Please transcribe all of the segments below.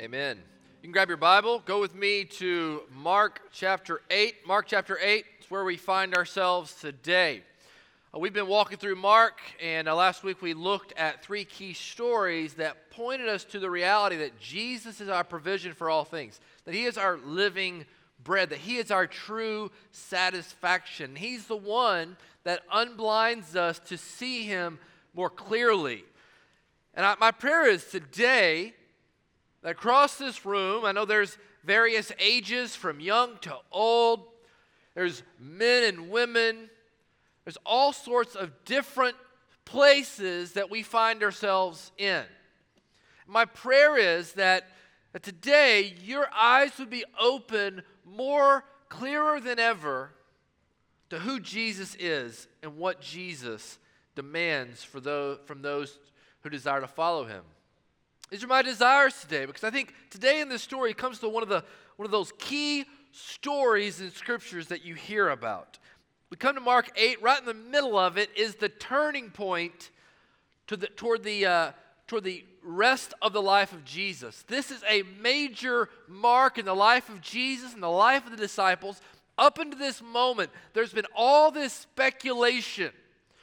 Amen. You can grab your Bible, go with me to Mark chapter 8. Mark chapter 8 is where we find ourselves today. We've been walking through Mark, and last week we looked at three key stories that pointed us to the reality that Jesus is our provision for all things, that He is our living bread, that He is our true satisfaction. He's the one that unblinds us to see Him more clearly. And my prayer is today that across this room, I know there's various ages from young to old, there's men and women, there's all sorts of different places that we find ourselves in. My prayer is that today your eyes would be open more clearer than ever to who Jesus is and what Jesus demands from those who desire to follow Him. These are my desires today, because I think today in this story comes to one of those key stories in Scriptures that you hear about. We come to Mark 8, right in the middle of it is the turning point toward the rest of the life of Jesus. This is a major mark in the life of Jesus and the life of the disciples. Up until this moment, there's been all this speculation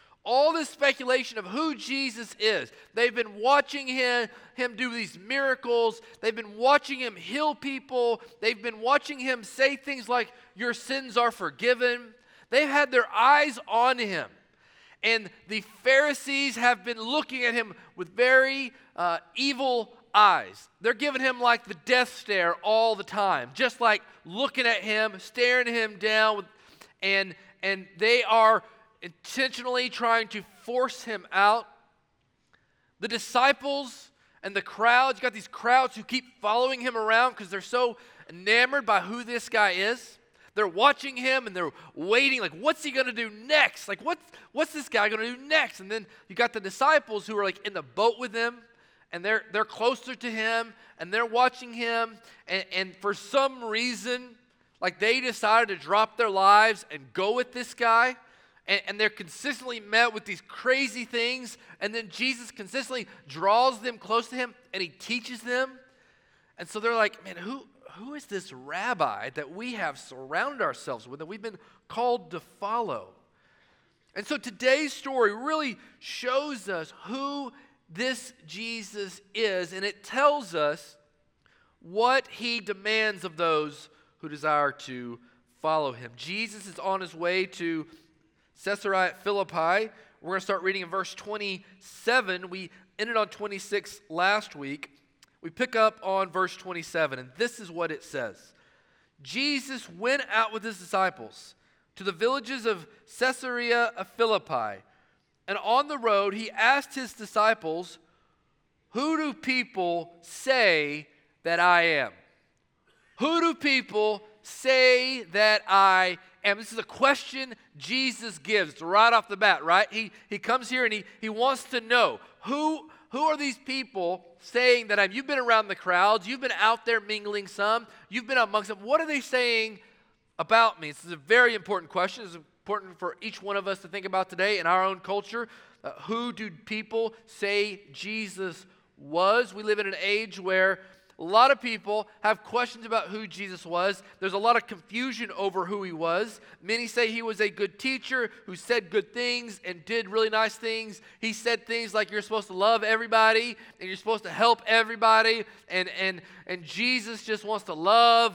of who Jesus is. They've been watching him do these miracles. They've been watching Him heal people. They've been watching Him say things like, "Your sins are forgiven." They've had their eyes on Him. And the Pharisees have been looking at Him with very evil eyes. They're giving Him like the death stare all the time, just like looking at Him, staring Him down, and they are intentionally trying to force Him out. The disciples and the crowds, you got these crowds who keep following Him around because they're so enamored by who this guy is. They're watching Him and they're waiting, like, what's He going to do next? Like, what's this guy going to do next? And then you got the disciples who are like in the boat with Him, and they're closer to Him, and they're watching Him, and for some reason, like, they decided to drop their lives and go with this guy. And they're consistently met with these crazy things. And then Jesus consistently draws them close to Him and He teaches them. And so they're like, man, who is this rabbi that we have surrounded ourselves with, that we've been called to follow? And so today's story really shows us who this Jesus is. And it tells us what He demands of those who desire to follow Him. Jesus is on His way to Caesarea Philippi. We're going to start reading in verse 27. We ended on 26 last week. We pick up on verse 27, and this is what it says. Jesus went out with His disciples to the villages of Caesarea Philippi, and on the road He asked His disciples, "Who do people say that I am?" Who do people say that I am? This is a question Jesus gives right off the bat, right? He comes here and he wants to know, who are these people saying that I'm? You've been around the crowds. You've been out there mingling some. You've been amongst them. What are they saying about me? This is a very important question. It's important for each one of us to think about today in our own culture. Who do people say Jesus was? We live in an age where a lot of people have questions about who Jesus was. There's a lot of confusion over who He was. Many say He was a good teacher who said good things and did really nice things. He said things like you're supposed to love everybody and you're supposed to help everybody. And Jesus just wants to love.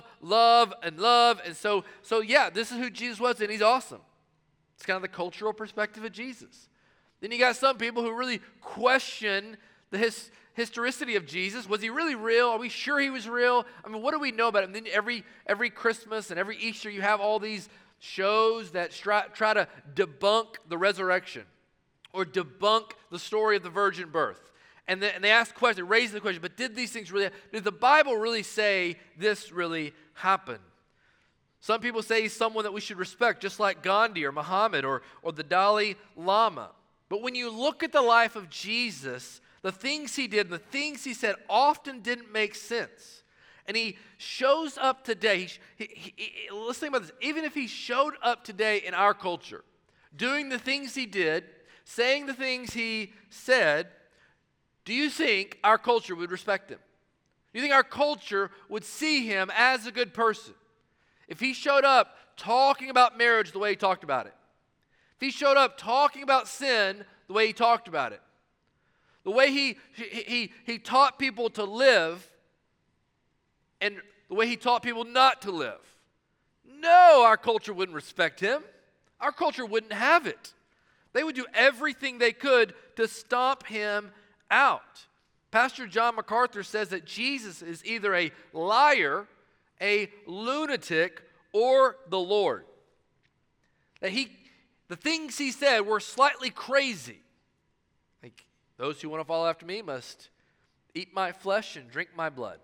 And so yeah, this is who Jesus was, and He's awesome. It's kind of the cultural perspective of Jesus. Then you got some people who really question the historicity of Jesus. Was He really real? Are we sure He was real? I mean, what do we know about Him? And then every Christmas and every Easter, you have all these shows that try to debunk the resurrection or debunk the story of the virgin birth. And they ask questions, raise the question, but did these things really happen? Did the Bible really say this really happened? Some people say He's someone that we should respect, just like Gandhi or Muhammad or the Dalai Lama. But when you look at the life of Jesus, the things He did and the things He said often didn't make sense. And He shows up today. Let's think about this. Even if He showed up today in our culture, doing the things He did, saying the things He said, do you think our culture would respect Him? Do you think our culture would see him as a good person? If he showed up talking about marriage the way he talked about it, if he showed up talking about sin the way he talked about it, the way he taught people to live and the way he taught people not to live, no, our culture wouldn't respect him. Our culture wouldn't have it. They would do everything they could to stomp him out. Pastor John MacArthur says that Jesus is either a liar, a lunatic, or the Lord. That the things he said were slightly crazy. Like, those who want to follow after me must eat my flesh and drink my blood.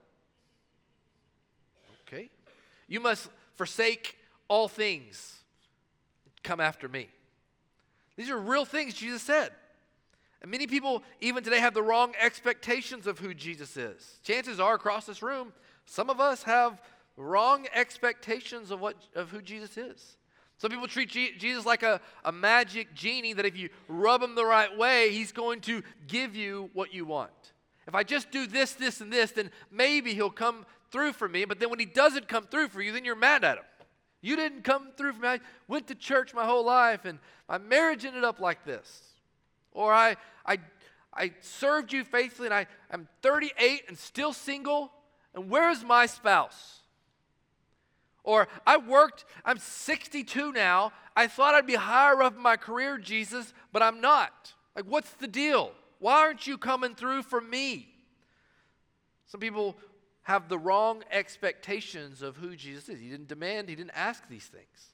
Okay. You must forsake all things. Come after me. These are real things Jesus said. And many people, even today, have the wrong expectations of who Jesus is. Chances are, across this room, some of us have wrong expectations of who Jesus is. Some people treat Jesus like a magic genie that if you rub him the right way, he's going to give you what you want. If I just do this, this, and this, then maybe he'll come through for me. But then when he doesn't come through for you, then you're mad at him. You didn't come through for me. I went to church my whole life, and my marriage ended up like this. Or I served you faithfully, and I'm 38 and still single, and where's my spouse? Or I'm 62 now. I thought I'd be higher up in my career, Jesus, but I'm not. Like, what's the deal? Why aren't you coming through for me? Some people have the wrong expectations of who Jesus is. He didn't ask these things.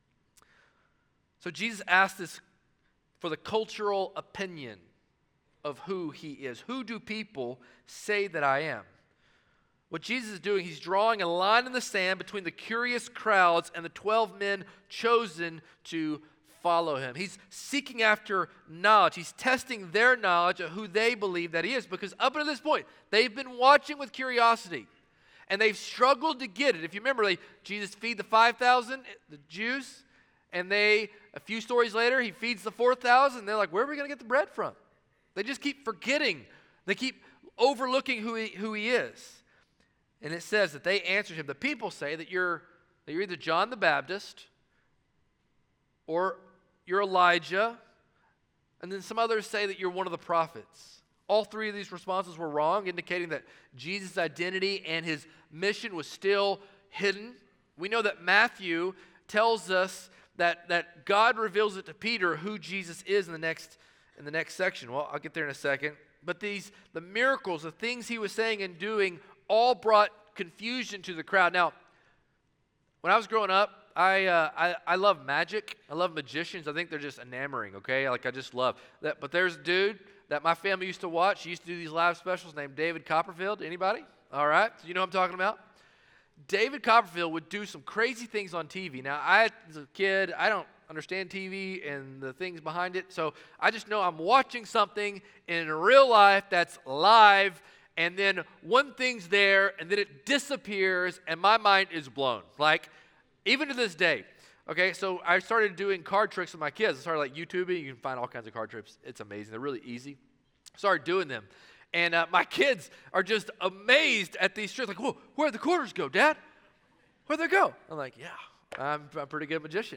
So Jesus asked this for the cultural opinion of who he is. Who do people say that I am? What Jesus is doing, he's drawing a line in the sand between the curious crowds and the 12 men chosen to follow him. He's seeking after knowledge. He's testing their knowledge of who they believe that he is, because up until this point, they've been watching with curiosity, and they've struggled to get it. If you remember, Jesus feed the 5,000, the Jews, and a few stories later, he feeds the 4,000, and they're like, where are we going to get the bread from? They just keep forgetting. They keep overlooking who he is. And it says that they answered him. The people say that you're either John the Baptist, or you're Elijah, and then some others say that you're one of the prophets. All three of these responses were wrong, indicating that Jesus' identity and his mission was still hidden. We know that Matthew tells us that God reveals it to Peter who Jesus is in the next section. Well, I'll get there in a second. But the miracles, the things he was saying and doing, all brought confusion to the crowd. Now, when I was growing up, I love magic. I love magicians. I think they're just enamoring, okay? Like, I just love that. But there's a dude that my family used to watch. He used to do these live specials named David Copperfield. Anybody? All right. So you know what I'm talking about? David Copperfield would do some crazy things on TV. Now, as a kid, I don't understand TV and the things behind it. So I just know I'm watching something in real life that's live, and then one thing's there, and then it disappears, and my mind is blown. Like, even to this day. Okay, so I started doing card tricks with my kids. I started like YouTubing. You can find all kinds of card tricks. It's amazing. They're really easy. Started doing them. And my kids are just amazed at these tricks. Like, whoa, where'd the quarters go, Dad? Where'd they go? I'm like, yeah, I'm a pretty good magician.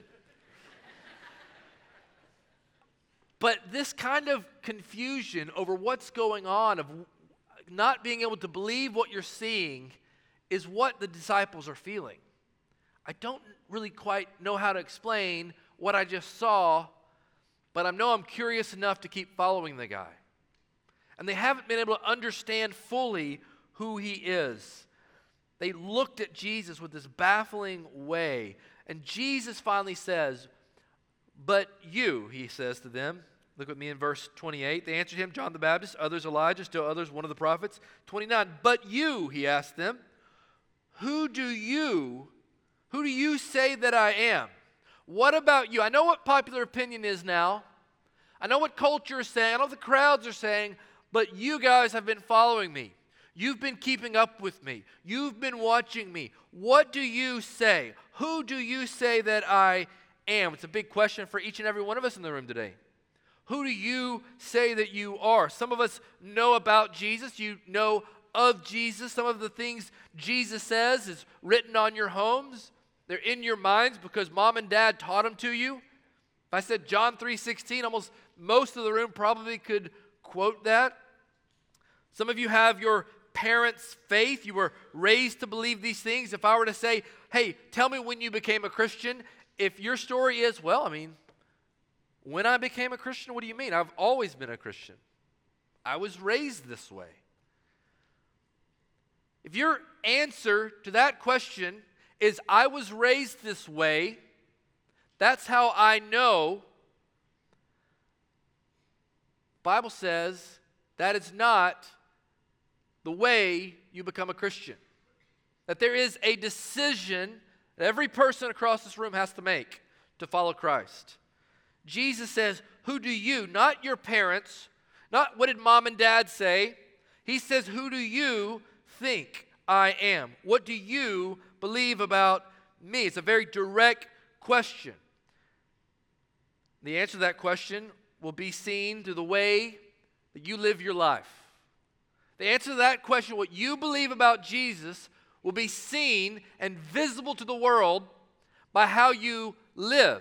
But this kind of confusion over what's going on, of not being able to believe what you're seeing, is what the disciples are feeling. I don't really quite know how to explain what I just saw, but I know I'm curious enough to keep following the guy. And they haven't been able to understand fully who he is. They looked at Jesus with this baffling way. And Jesus finally says, but you, he says to them. Look with me in verse 28. They answered him, John the Baptist, others Elijah, still others one of the prophets. 29, but you, he asked them, who do you say that I am? What about you? I know what popular opinion is now. I know what culture is saying. I know what the crowds are saying. But you guys have been following me. You've been keeping up with me. You've been watching me. What do you say? Who do you say that I am? It's a big question for each and every one of us in the room today. Who do you say that you are? Some of us know about Jesus. You know of Jesus, some of the things Jesus says is written on your homes. They're in your minds because mom and dad taught them to you. If I said John 3:16, almost most of the room probably could quote that. Some of you have your parents' faith. You were raised to believe these things. If I were to say, hey, tell me when you became a Christian, if your story is, when I became a Christian, what do you mean? I've always been a Christian. I was raised this way. If your answer to that question is, I was raised this way, that's how I know, the Bible says that it's not the way you become a Christian. That there is a decision that every person across this room has to make to follow Christ. Jesus says, who do you, not your parents, not what did mom and dad say. He says, who do you think I am? What do you believe about me? It's a very direct question. The answer to that question will be seen through the way that you live your life. The answer to that question, what you believe about Jesus, will be seen and visible to the world by how you live.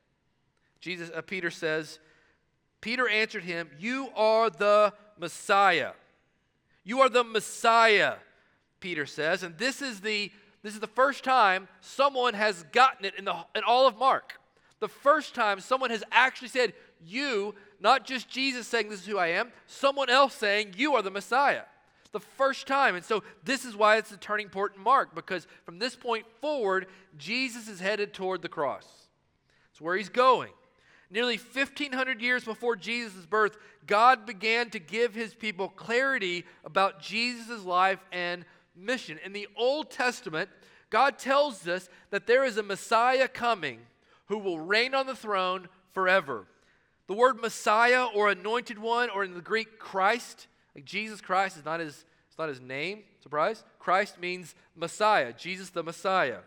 Peter says, Peter answered him, you are the Messiah. You are the Messiah, Peter says. And this is the first time someone has gotten it in all of Mark. The first time someone has actually said, you, not just Jesus saying this is who I am, someone else saying you are the Messiah. The first time. And so this is why it's a turning point in Mark, because from this point forward, Jesus is headed toward the cross. It's where he's going. Nearly 1,500 years before Jesus' birth, God began to give his people clarity about Jesus' life and mission. In the Old Testament, God tells us that there is a Messiah coming who will reign on the throne forever. The word Messiah or anointed one, or in the Greek Christ, like Jesus Christ is not his name, surprise. Christ means Messiah, Jesus the Messiah.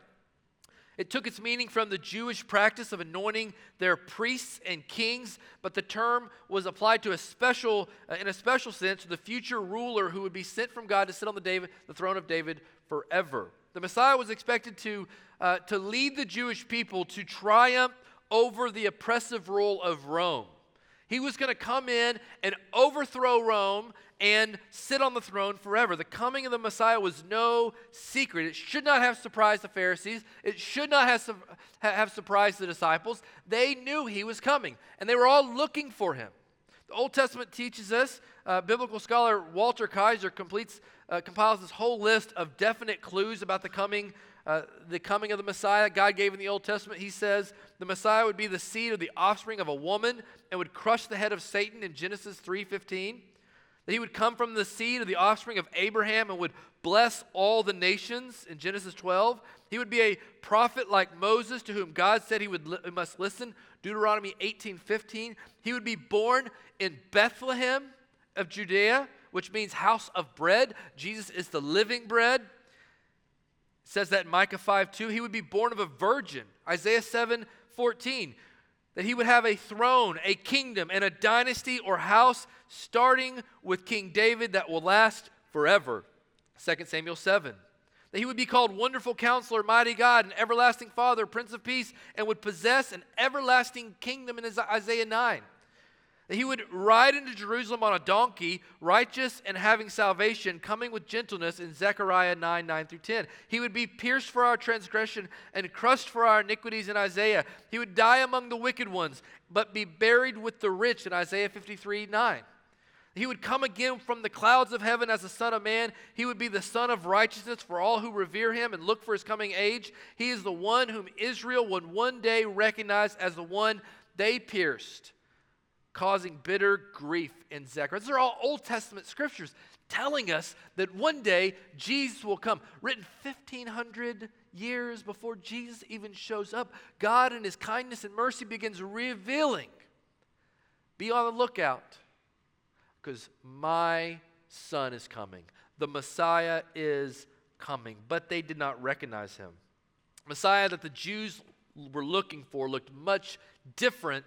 It took its meaning from the Jewish practice of anointing their priests and kings, but the term was applied to in a special sense to the future ruler who would be sent from God to sit on the throne of David forever. The Messiah was expected to lead the Jewish people to triumph over the oppressive rule of Rome. He was going to come in and overthrow Rome and sit on the throne forever. The coming of the Messiah was no secret. It should not have surprised the Pharisees. It should not have surprised the disciples. They knew he was coming, and they were all looking for him. The Old Testament teaches us, biblical scholar Walter Kaiser compiles this whole list of definite clues about the coming of the Messiah God gave in the Old Testament. He says the Messiah would be the seed of the offspring of a woman and would crush the head of Satan in Genesis 3:15. That he would come from the seed of the offspring of Abraham and would bless all the nations in Genesis 12. He would be a prophet like Moses, to whom God said he must listen, Deuteronomy 18:15. He would be born in Bethlehem of Judea, which means house of bread. Jesus is the living bread. It says that in Micah 5:2. He would be born of a virgin, Isaiah 7:14. That he would have a throne, a kingdom, and a dynasty or house starting with King David that will last forever, 2 Samuel 7. That he would be called Wonderful Counselor, Mighty God, and Everlasting Father, Prince of Peace, and would possess an everlasting kingdom in Isaiah 9. That he would ride into Jerusalem on a donkey, righteous and having salvation, coming with gentleness in Zechariah 9:9-10. He would be pierced for our transgression and crushed for our iniquities in Isaiah. He would die among the wicked ones, but be buried with the rich in Isaiah 53:9. He would come again from the clouds of heaven as the Son of Man. He would be the Son of righteousness for all who revere him and look for his coming age. He is the one whom Israel would one day recognize as the one they pierced, causing bitter grief in Zechariah. These are all Old Testament scriptures telling us that one day Jesus will come. Written 1,500 years before Jesus even shows up, God in his kindness and mercy begins revealing. Be on the lookout, because my son is coming. The Messiah is coming. But they did not recognize him. Messiah that the Jews were looking for looked much different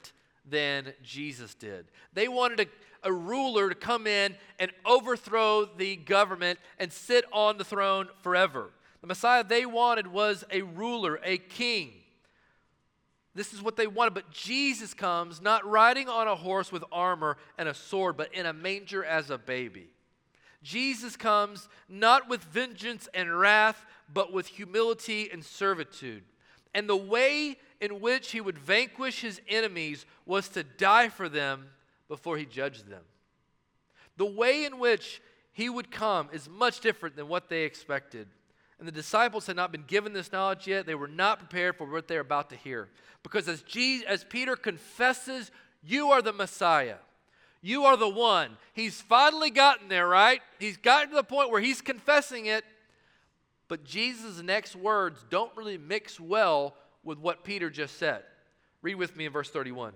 than Jesus did. They wanted a ruler to come in and overthrow the government and sit on the throne forever. The Messiah they wanted was a ruler, a king. This is what they wanted, but Jesus comes not riding on a horse with armor and a sword, but in a manger as a baby. Jesus comes not with vengeance and wrath, but with humility and servitude. And the way in which he would vanquish his enemies was to die for them before he judged them. The way in which he would come is much different than what they expected. And the disciples had not been given this knowledge yet. They were not prepared for what they're about to hear. Because as Peter confesses, you are the Messiah. You are the one. He's finally gotten there, right? He's gotten to the point where he's confessing it. But Jesus' next words don't really mix well with what Peter just said. Read with me in verse 31.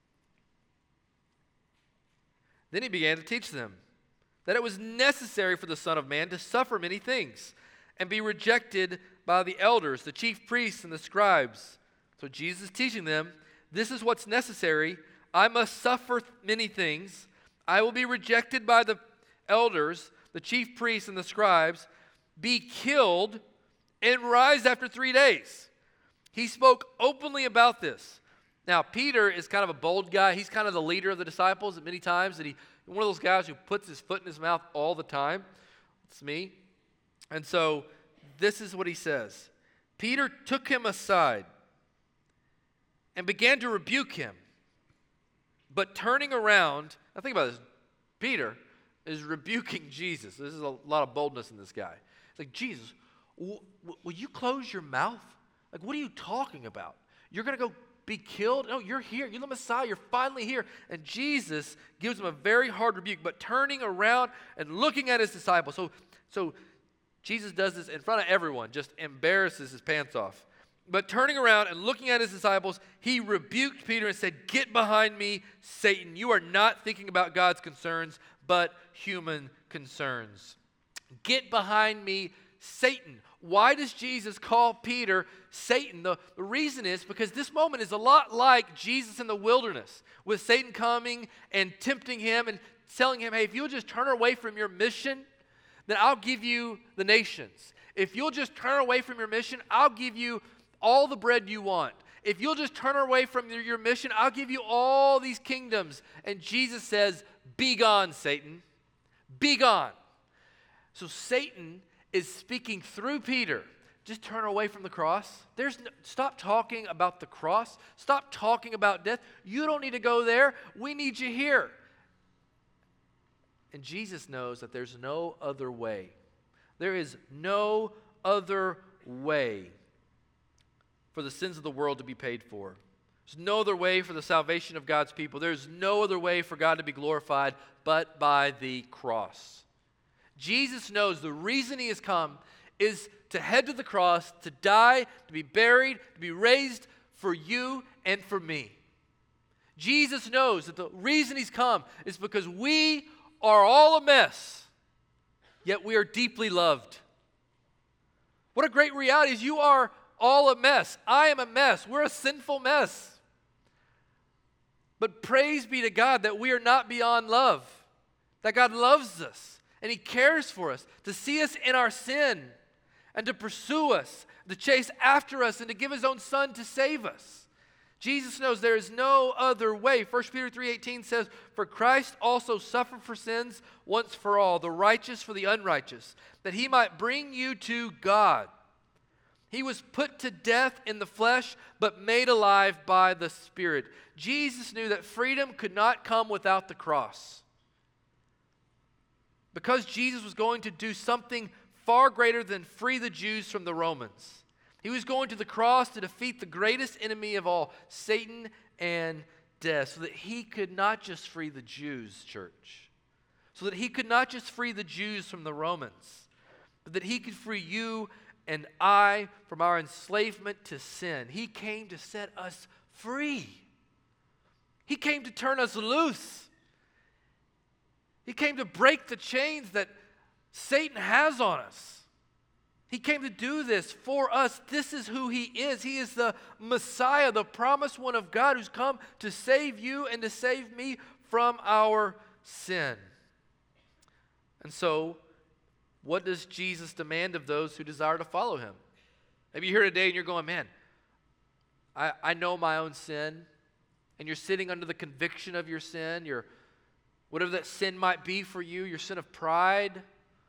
Then he began to teach them that it was necessary for the Son of Man to suffer many things and be rejected by the elders, the chief priests, and the scribes. So Jesus is teaching them, this is what's necessary. I must suffer many things. I will be rejected by the elders, the chief priests, and the scribes, be killed, and rise after 3 days. He spoke openly about this. Now, Peter is kind of a bold guy. He's kind of the leader of the disciples at many times. And one of those guys who puts his foot in his mouth all the time. It's me. And so this is what he says. Peter took him aside and began to rebuke him. But turning around, now think about this. Peter is rebuking Jesus. This is a lot of boldness in this guy. It's like, Jesus, will you close your mouth? Like, what are you talking about? You're going to go be killed? No, you're here. You're the Messiah. You're finally here. And Jesus gives him a very hard rebuke, but turning around and looking at his disciples. So Jesus does this in front of everyone, just embarrasses his pants off. But turning around and looking at his disciples, he rebuked Peter and said, "Get behind me, Satan. You are not thinking about God's concerns, but human concerns." Get behind me, Satan. Why does Jesus call Peter Satan? The reason is because this moment is a lot like Jesus in the wilderness, with Satan coming and tempting him and telling him, hey, if you'll just turn away from your mission, then I'll give you the nations. If you'll just turn away from your mission, I'll give you all the bread you want. If you'll just turn away from your mission, I'll give you all these kingdoms. And Jesus says, be gone, Satan. Be gone. So Satan is speaking through Peter. Just turn away from the cross. Stop talking about the cross. Stop talking about death. You don't need to go there. We need you here. And Jesus knows that there's no other way. There is no other way for the sins of the world to be paid for. There's no other way for the salvation of God's people. There's no other way for God to be glorified but by the cross. Jesus knows the reason he has come is to head to the cross, to die, to be buried, to be raised for you and for me. Jesus knows that the reason he's come is because we are all a mess, yet we are deeply loved. What a great reality is you are all a mess. I am a mess. We're a sinful mess. But praise be to God that we are not beyond love, that God loves us and he cares for us, to see us in our sin and to pursue us, to chase after us and to give his own son to save us. Jesus knows there is no other way. 1 Peter 3:18 says, "For Christ also suffered for sins once for all, the righteous for the unrighteous, that he might bring you to God. He was put to death in the flesh, but made alive by the Spirit." Jesus knew that freedom could not come without the cross. Because Jesus was going to do something far greater than free the Jews from the Romans. He was going to the cross to defeat the greatest enemy of all, Satan and death, so that he could not just free the Jews, church. So that he could not just free the Jews from the Romans, but that he could free you and I from our enslavement to sin. He came to set us free. He came to turn us loose. He came to break the chains that Satan has on us. He came to do this for us. This is who he is. He is the Messiah, the promised one of God who's come to save you and to save me from our sin. And so, what does Jesus demand of those who desire to follow him? Maybe you're here today and you're going, man, I know my own sin, and you're sitting under the conviction of your sin, whatever that sin might be for you, your sin of pride,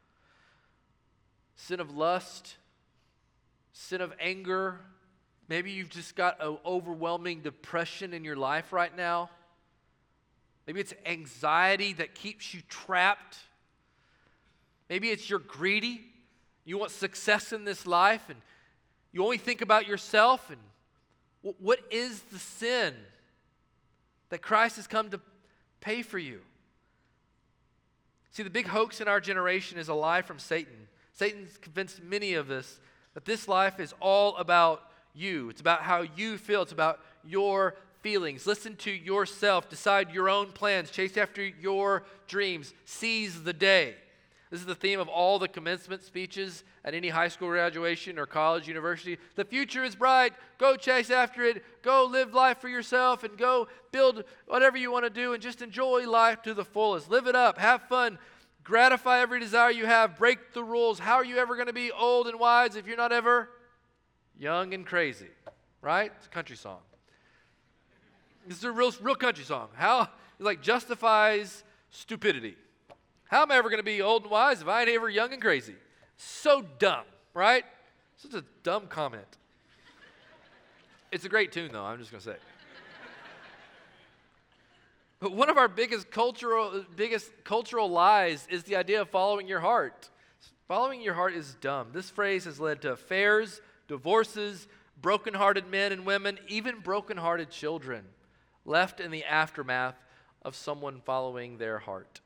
sin of lust, sin of anger. Maybe you've just got an overwhelming depression in your life right now. Maybe it's anxiety that keeps you trapped. Maybe it's you're greedy. You want success in this life, and you only think about yourself. And what is the sin that Christ has come to pay for you? See, the big hoax in our generation is a lie from Satan. Satan's convinced many of us that this life is all about you. It's about how you feel. It's about your feelings. Listen to yourself. Decide your own plans. Chase after your dreams. Seize the day. This is the theme of all the commencement speeches at any high school graduation or college, university. The future is bright. Go chase after it. Go live life for yourself and go build whatever you want to do and just enjoy life to the fullest. Live it up. Have fun. Gratify every desire you have. Break the rules. How are you ever going to be old and wise if you're not ever young and crazy? Right? It's a country song. It's a real country song. How it like justifies stupidity. How am I ever going to be old and wise if I ain't ever young and crazy? So dumb, right? Such a dumb comment. It's a great tune, though, I'm just going to say. But one of our biggest cultural lies is the idea of following your heart. Following your heart is dumb. This phrase has led to affairs, divorces, brokenhearted men and women, even brokenhearted children left in the aftermath of someone following their heart.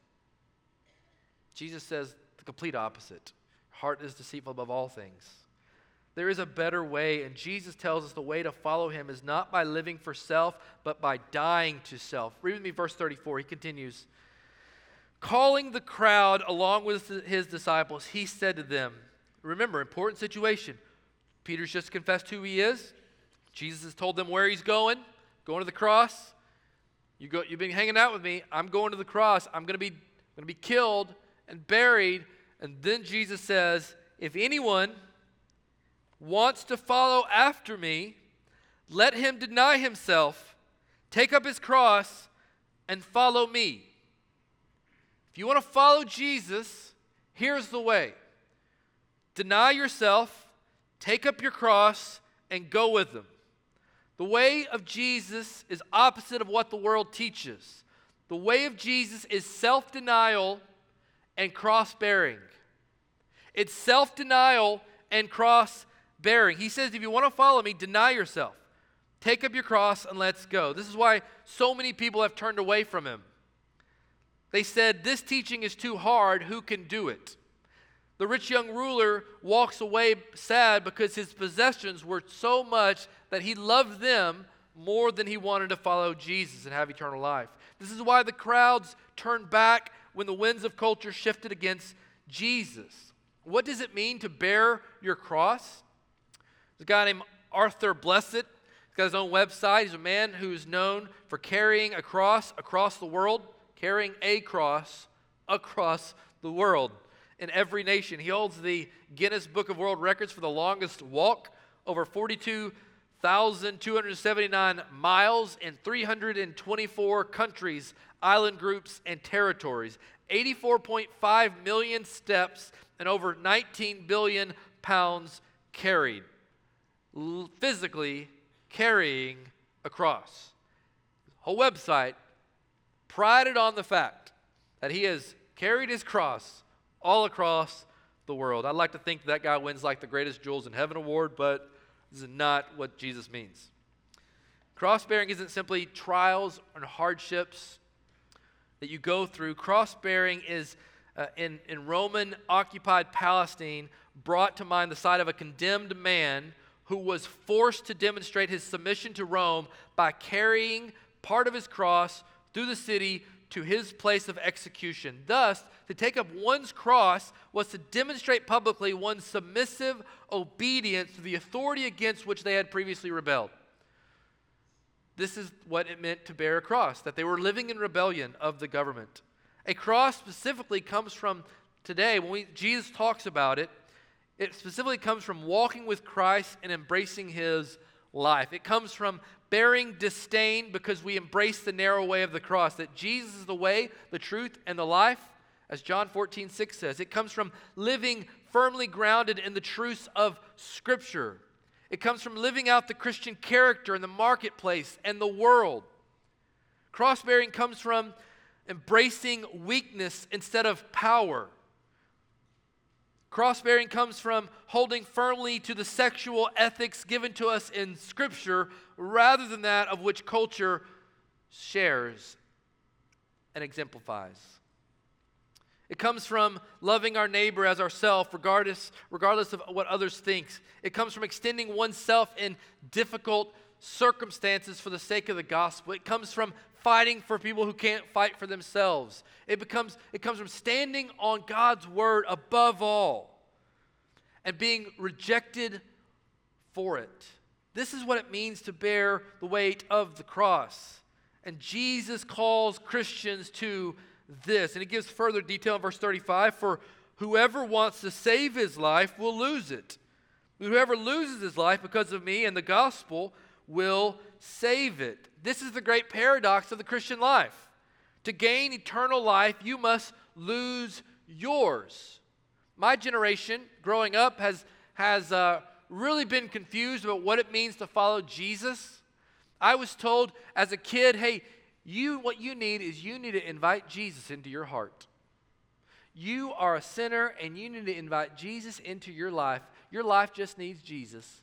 Jesus says the complete opposite. Heart is deceitful above all things. There is a better way, and Jesus tells us the way to follow him is not by living for self, but by dying to self. Read with me verse 34. He continues, calling the crowd along with his disciples, he said to them, remember, important situation. Peter's just confessed who he is. Jesus has told them where he's going to the cross. You've been hanging out with me. I'm going to the cross. I'm going to be killed and buried. And then Jesus says, if anyone wants to follow after me, let him deny himself, take up his cross, and follow me. If you want to follow Jesus, here's the way. Deny yourself, take up your cross, and go with him. The way of Jesus is opposite of what the world teaches. The way of Jesus is self-denial and cross-bearing. It's self-denial and cross-bearing. He says, if you want to follow me, deny yourself. Take up your cross and let's go. This is why so many people have turned away from him. They said, this teaching is too hard. Who can do it? The rich young ruler walks away sad because his possessions were so much that he loved them more than he wanted to follow Jesus and have eternal life. This is why the crowds turned back when the winds of culture shifted against Jesus. What does it mean to bear your cross? There's a guy named Arthur Blessitt. He's got his own website. He's a man who's known for carrying a cross across the world, carrying a cross across the world in every nation. He holds the Guinness Book of World Records for the longest walk, over 42,279 miles in 324 countries, island groups, and territories, 84.5 million steps, and over 19 billion pounds carried, physically carrying a cross. His whole website prided on the fact that he has carried his cross all across the world. I'd like to think that guy wins like the Greatest Jewels in Heaven award, but this is not what Jesus means. Cross-bearing isn't simply trials and hardships that you go through. Cross-bearing is, in Roman-occupied Palestine, brought to mind the sight of a condemned man who was forced to demonstrate his submission to Rome by carrying part of his cross through the city to his place of execution. Thus, to take up one's cross was to demonstrate publicly one's submissive obedience to the authority against which they had previously rebelled. This is what it meant to bear a cross, that they were living in rebellion of the government. A cross specifically comes from today, when Jesus talks about it, it specifically comes from walking with Christ and embracing his life. It comes from bearing disdain because we embrace the narrow way of the cross, that Jesus is the way, the truth, and the life, as John 14:6 says. It comes from living firmly grounded in the truths of Scripture. It comes from living out the Christian character in the marketplace and the world. Cross-bearing comes from embracing weakness instead of power. Cross-bearing comes from holding firmly to the sexual ethics given to us in Scripture rather than that of which culture shares and exemplifies. It comes from loving our neighbor as ourselves, regardless of what others think. It comes from extending oneself in difficult circumstances for the sake of the gospel. It comes from fighting for people who can't fight for themselves. It comes from standing on God's word above all and being rejected for it. This is what it means to bear the weight of the cross. And Jesus calls Christians to this. And he gives further detail in verse 35. For whoever wants to save his life will lose it. Whoever loses his life because of me and the gospel will save it. This is the great paradox of the Christian life. To gain eternal life, you must lose yours. My generation, growing up, has really been confused about what it means to follow Jesus. I was told as a kid, hey, what you need to invite Jesus into your heart. You are a sinner and you need to invite Jesus into your life. Your life just needs Jesus.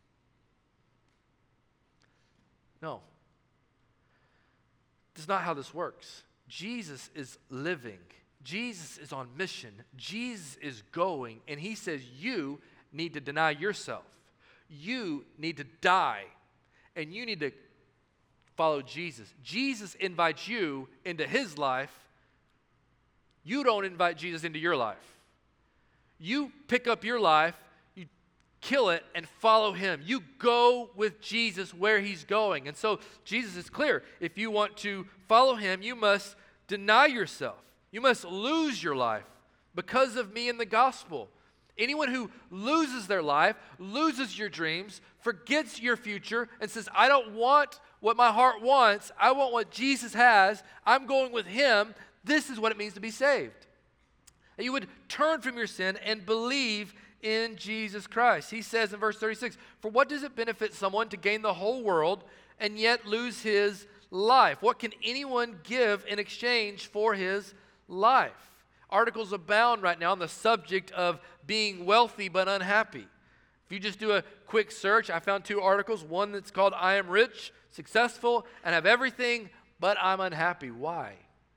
No. That's not how this works. Jesus is living. Jesus is on mission. Jesus is going, and he says you need to deny yourself. You need to die, and you need to follow Jesus. Jesus invites you into his life. You don't invite Jesus into your life. You pick up your life, you kill it, and follow him. You go with Jesus where he's going. And so Jesus is clear. If you want to follow him, you must deny yourself. You must lose your life because of me and the gospel. Anyone who loses their life, loses your dreams, forgets your future, and says, I don't want what my heart wants. I want what Jesus has. I'm going with him. This is what it means to be saved. And you would turn from your sin and believe in Jesus Christ. He says in verse 36, for what does it benefit someone to gain the whole world and yet lose his life? What can anyone give in exchange for his life? Articles abound right now on the subject of being wealthy but unhappy. If you just do a quick search, I found 2 articles. One that's called I Am Rich, Successful, and Have Everything, but I'm Unhappy. Why?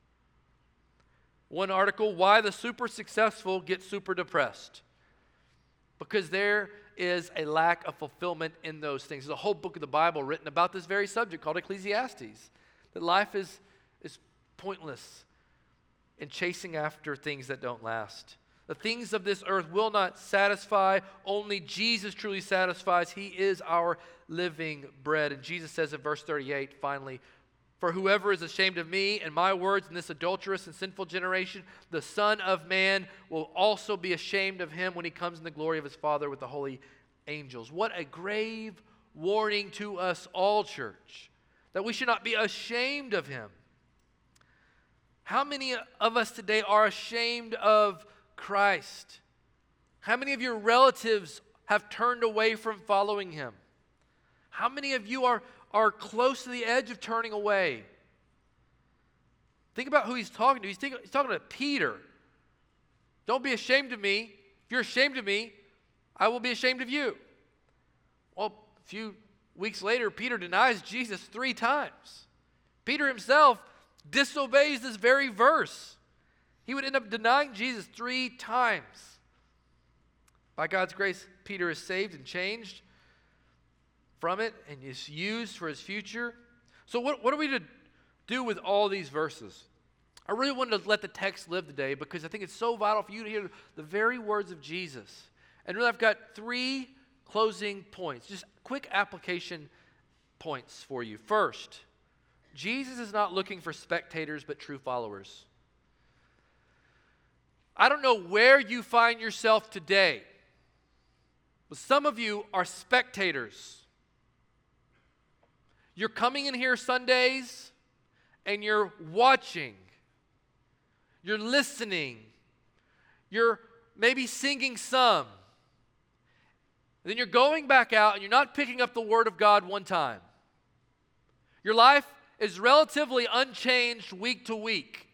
One article, Why the Super Successful Get Super Depressed. Because there is a lack of fulfillment in those things. There's a whole book of the Bible written about this very subject called Ecclesiastes. That life is pointless in chasing after things that don't last. The things of this earth will not satisfy. Only Jesus truly satisfies. He is our living bread. And Jesus says in verse 38, finally, for whoever is ashamed of me and my words in this adulterous and sinful generation, the Son of Man will also be ashamed of him when he comes in the glory of his Father with the holy angels. What a grave warning to us all, church, that we should not be ashamed of him. How many of us today are ashamed of Christ? How many of your relatives have turned away from following him? How many of you are close to the edge of turning away? Think about who he's talking to. He's talking to Peter. Don't be ashamed of me. If you're ashamed of me, I will be ashamed of you. Well, a few weeks later, Peter denies Jesus 3 times. Peter himself disobeys this very verse. He would end up denying Jesus 3 times. By God's grace, Peter is saved and changed from it and is used for his future. So what are we to do with all these verses? I really wanted to let the text live today because I think it's so vital for you to hear the very words of Jesus. And really, I've got 3 closing points, just quick application points for you. First, Jesus is not looking for spectators but true followers. I don't know where you find yourself today, but some of you are spectators. You're coming in here Sundays and you're watching. You're listening. You're maybe singing some. And then you're going back out and you're not picking up the Word of God one time. Your life is relatively unchanged week to week.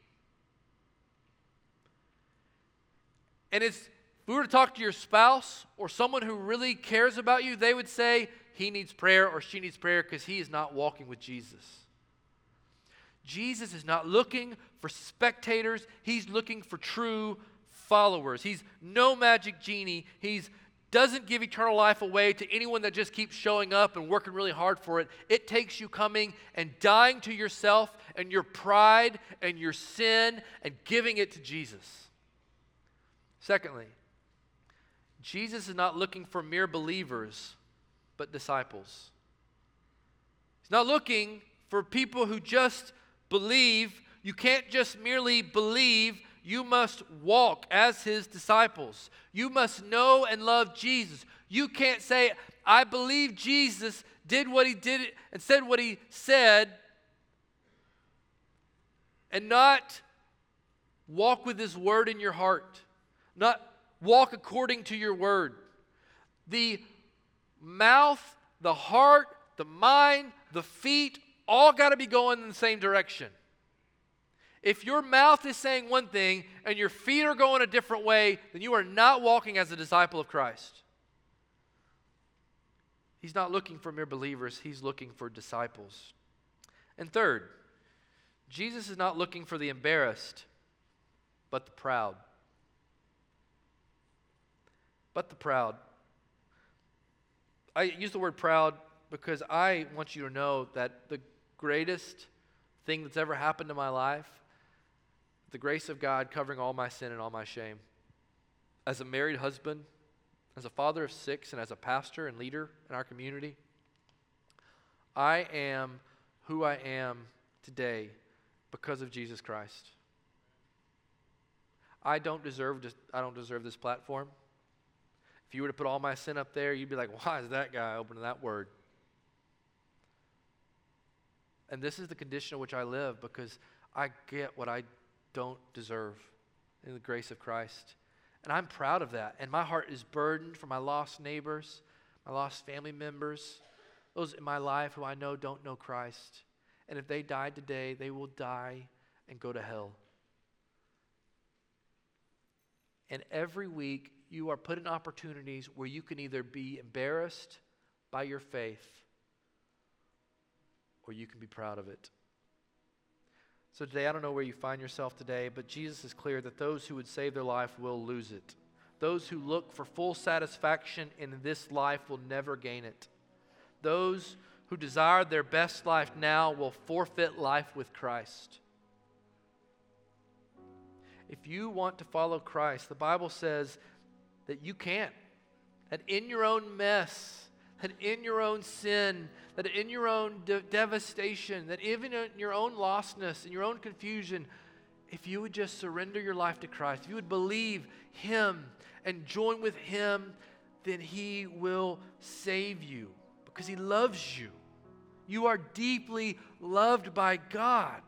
And if we were to talk to your spouse or someone who really cares about you, they would say he needs prayer or she needs prayer because he is not walking with Jesus. Jesus is not looking for spectators. He's looking for true followers. He's no magic genie. He doesn't give eternal life away to anyone that just keeps showing up and working really hard for it. It takes you coming and dying to yourself and your pride and your sin and giving it to Jesus. Secondly, Jesus is not looking for mere believers, but disciples. He's not looking for people who just believe. You can't just merely believe. You must walk as his disciples. You must know and love Jesus. You can't say, I believe Jesus did what he did and said what he said, and not walk with his word in your heart. Not walk according to your word. The mouth, the heart, the mind, the feet, all got to be going in the same direction. If your mouth is saying one thing and your feet are going a different way, then you are not walking as a disciple of Christ. He's not looking for mere believers. He's looking for disciples. And third, Jesus is not looking for the embarrassed, but the proud. But the proud. I use the word proud because I want you to know that the greatest thing that's ever happened in my life, the grace of God covering all my sin and all my shame. As a married husband, as a father of 6, and as a pastor and leader in our community, I am who I am today because of Jesus Christ. I don't deserve this platform. If you were to put all my sin up there, you'd be like, why is that guy opening that word? And this is the condition in which I live because I get what I don't deserve in the grace of Christ. And I'm proud of that. And my heart is burdened for my lost neighbors, my lost family members, those in my life who I know don't know Christ. And if they died today, they will die and go to hell. And every week, you are put in opportunities where you can either be embarrassed by your faith or you can be proud of it. So today, I don't know where you find yourself today, but Jesus is clear that those who would save their life will lose it. Those who look for full satisfaction in this life will never gain it. Those who desire their best life now will forfeit life with Christ. If you want to follow Christ, the Bible says that you can't. That in your own mess, that in your own sin, that in your own devastation, that even in your own lostness and your own confusion, if you would just surrender your life to Christ, if you would believe him and join with him, then he will save you because he loves you. You are deeply loved by God.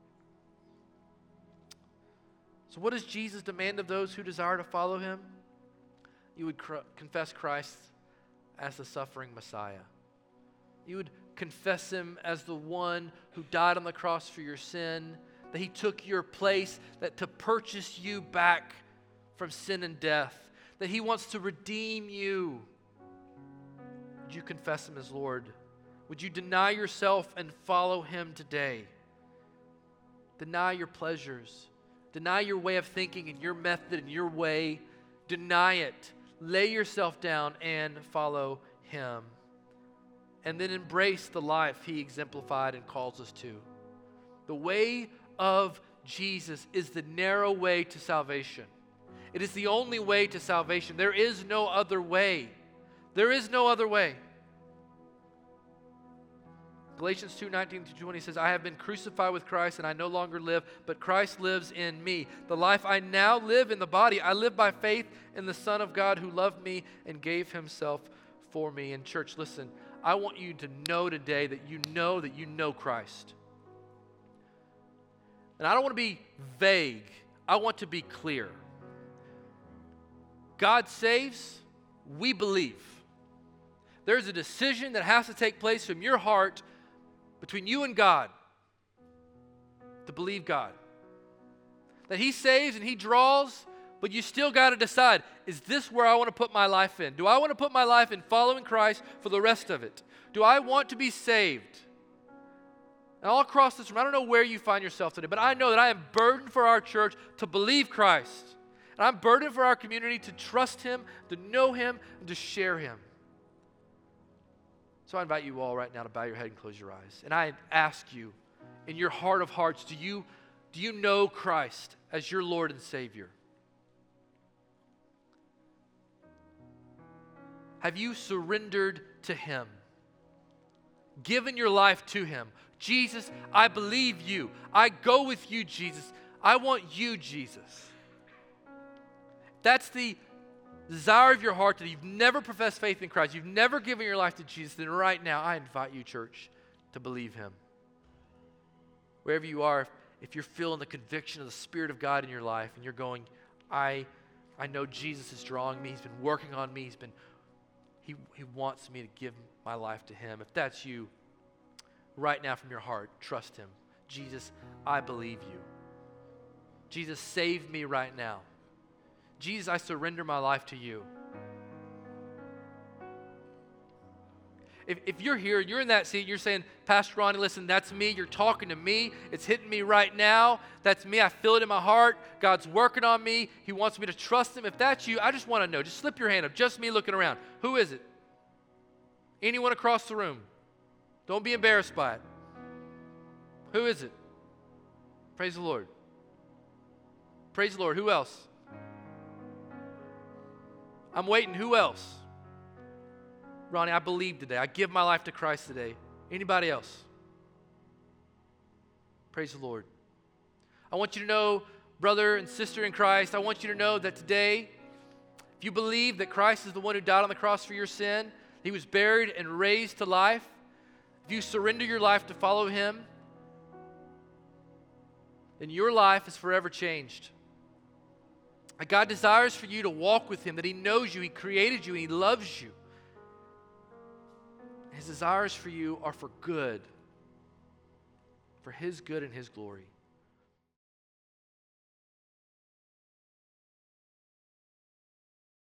So what does Jesus demand of those who desire to follow him? You would confess Christ as the suffering Messiah. You would confess him as the one who died on the cross for your sin, that he took your place, that to purchase you back from sin and death, that he wants to redeem you. Would you confess him as Lord? Would you deny yourself and follow him today? Deny your pleasures. Deny your way of thinking and your method and your way. Deny it. Lay yourself down and follow him. And then embrace the life he exemplified and calls us to. The way of Jesus is the narrow way to salvation. It is the only way to salvation. There is no other way. There is no other way. Galatians 2:19-20 says, I have been crucified with Christ, and I no longer live, but Christ lives in me. The life I now live in the body, I live by faith in the Son of God who loved me and gave himself for me. And church, listen, I want you to know today that you know Christ. And I don't want to be vague. I want to be clear. God saves, we believe. There's a decision that has to take place from your heart between you and God to believe God. That he saves and he draws, but you still got to decide, is this where I want to put my life in? Do I want to put my life in following Christ for the rest of it? Do I want to be saved? And all across this room, I don't know where you find yourself today, but I know that I am burdened for our church to believe Christ. And I'm burdened for our community to trust him, to know him, and to share him. So I invite you all right now to bow your head and close your eyes. And I ask you, in your heart of hearts, do you know Christ as your Lord and Savior? Have you surrendered to him? Given your life to him? Jesus, I believe you. I go with you, Jesus. I want you, Jesus. That's the desire of your heart, that you've never professed faith in Christ, you've never given your life to Jesus, then right now I invite you, church, to believe him. Wherever you are, if you're feeling the conviction of the Spirit of God in your life and you're going, I know Jesus is drawing me, he's been working on me, he wants me to give my life to him. If that's you, right now from your heart, trust him. Jesus, I believe you. Jesus, save me right now. Jesus, I surrender my life to you. If you're here, you're in that seat, you're saying, Pastor Ronnie, listen, that's me. You're talking to me. It's hitting me right now. That's me. I feel it in my heart. God's working on me. He wants me to trust him. If that's you, I just want to know. Just slip your hand up. Just me looking around. Who is it? Anyone across the room? Don't be embarrassed by it. Who is it? Praise the Lord. Praise the Lord. Who else? I'm waiting. Who else? Ronnie, I believe today. I give my life to Christ today. Anybody else? Praise the Lord. I want you to know, brother and sister in Christ, I want you to know that today, if you believe that Christ is the one who died on the cross for your sin, he was buried and raised to life, if you surrender your life to follow him, then your life is forever changed. God desires for you to walk with him, that he knows you, he created you, and he loves you. His desires for you are for good, for his good and his glory.